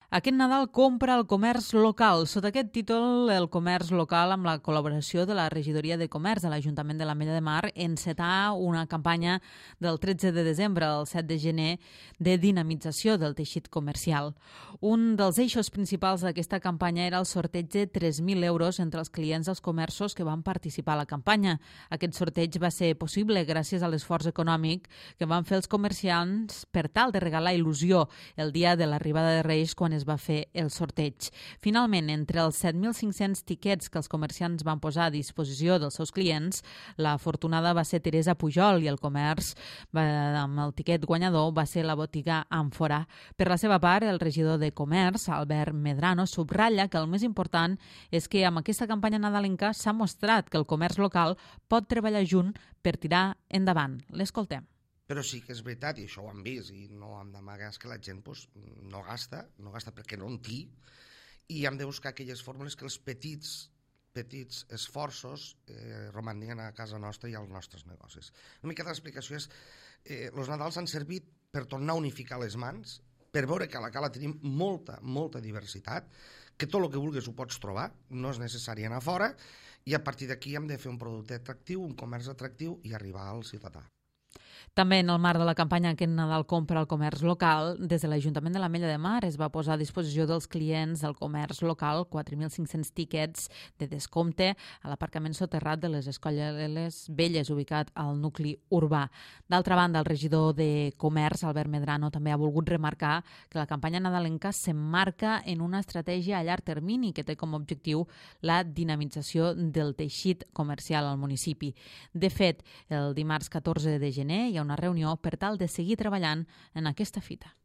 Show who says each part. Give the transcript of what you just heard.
Speaker 1: Aquest Nadal compra el comerç local. Sota aquest títol, el comerç local, amb la col·laboració de la Regidoria de Comerç de l'Ajuntament de l'Ametlla de Mar, encetà una campanya del 13 de desembre al 7 de gener de dinamització del teixit comercial. Un dels eixos principals d'aquesta campanya era el sorteig de 3.000 euros entre els clients dels comerços que van participar a la campanya. Aquest sorteig va ser possible gràcies a l'esforç econòmic que van fer els comerciants per tal de regalar il·lusió el dia de l'arribada de Reis quan es va fer el sorteig. Finalment, entre els 7.500 tiquets que els comerciants van posar a disposició dels seus clients, la afortunada va ser Teresa Pujol i el comerç amb el tiquet guanyador va ser la botiga Àmfora. Per la seva part, el regidor de Comerç, Albert Medrano, subratlla que el més important és que amb aquesta campanya nadalenca s'ha mostrat que el comerç local pot treballar junt per tirar endavant. L'escoltem.
Speaker 2: Però sí que és veritat, i això ho hem vist, i no hem d'amagar, que la gent no gasta perquè no en té, i hem de buscar aquelles fórmules que els petits esforços romanguin a casa nostra i als nostres negocis. Una mica l'explicació és els Nadals han servit per tornar a unificar les mans, per veure que a la cala tenim molta diversitat, que tot el que vulguis ho pots trobar, no és necessari anar fora, i a partir d'aquí hem de fer un producte atractiu, un comerç atractiu i arribar al ciutadà.
Speaker 1: També en el marc de la campanya Aquest Nadal compra el comerç local, des de l'Ajuntament de l'Ametlla de Mar es va posar a disposició dels clients del comerç local 4.500 tiquets de descompte a l'aparcament soterrat de les Escolles Velles, ubicat al nucli urbà. D'altra banda, el regidor de Comerç, Albert Medrano, també ha volgut remarcar que la campanya nadalenca s'emmarca en una estratègia a llarg termini que té com a objectiu la dinamització del teixit comercial al municipi. De fet, el dimarts 14 de gener hi ha una reunió per tal de seguir treballant en aquesta fita.